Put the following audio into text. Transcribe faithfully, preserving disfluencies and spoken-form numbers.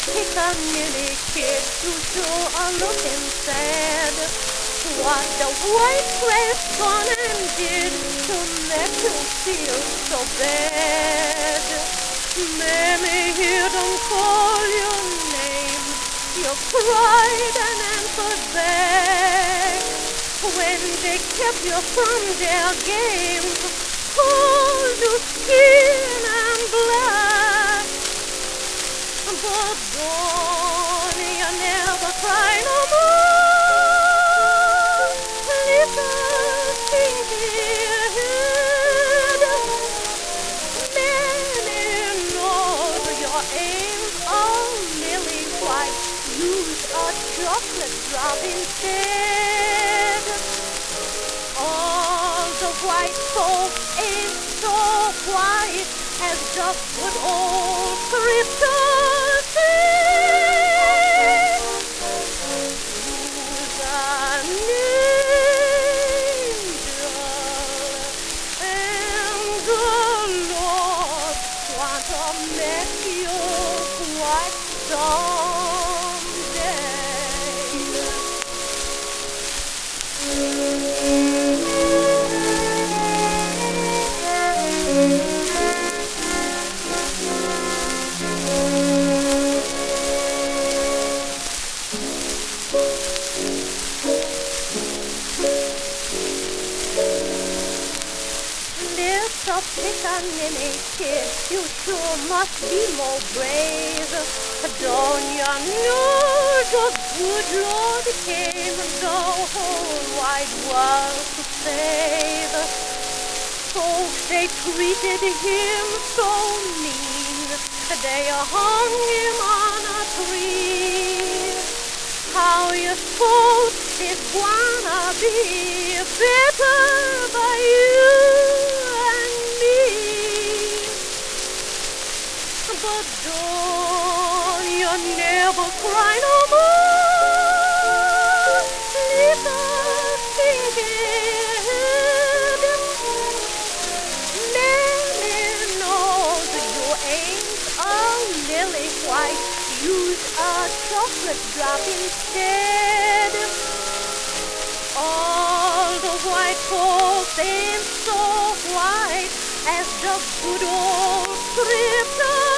pickaninny kid who sure are looking sad. What the white dress gone and did to make you feel so bad? Mammy hear them call your name. You cried and answered back when they kept you from their games. Cold to skin and black. But don't you never cry no more. Little stinky head. Many knows your aims are lily white. Use a chocolate drop instead. All the white folks ain't so white as the good old crystal sea. Who's an angel, and the Lord want to make you white someday. Little pickaninny kid, you sure must be more brave. Don't you know the good Lord came the whole wide world to save? Folks, they treated him so mean, they hung him on a tree. How you suppose it's gonna be better by you and me? But don't you never cry no more, little stinky head. Mammy knows you ain't a lily white. Use a chocolate drop instead. All the white folks ain't so white as the good old scripture.